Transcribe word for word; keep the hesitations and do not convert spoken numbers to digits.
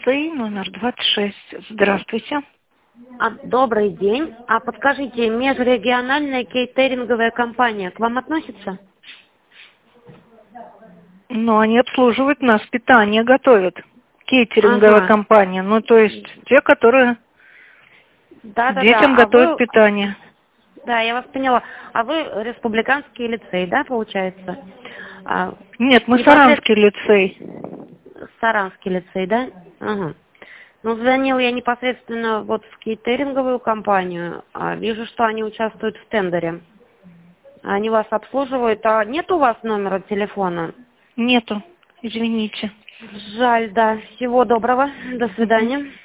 лицей номер двадцать шесть. Здравствуйте. А, добрый день. А подскажите, межрегиональная кейтеринговая компания к вам относится? Ну, они обслуживают нас, питание готовят. Кейтеринговая Ага. компания. Ну, то есть те, которые Да, да, детям да. А готовят вы... питание. Да, я вас поняла. А вы республиканский лицей, да, получается? А, Нет, мы непосред- Саранский лицей. Саранский лицей, да? Ага. Ну, звонил я непосредственно вот в кейтеринговую компанию. А вижу, что они участвуют в тендере. Они вас обслуживают. А нет у вас номера телефона? Нету, извините. Жаль, да. Всего доброго. До Мгм. свидания.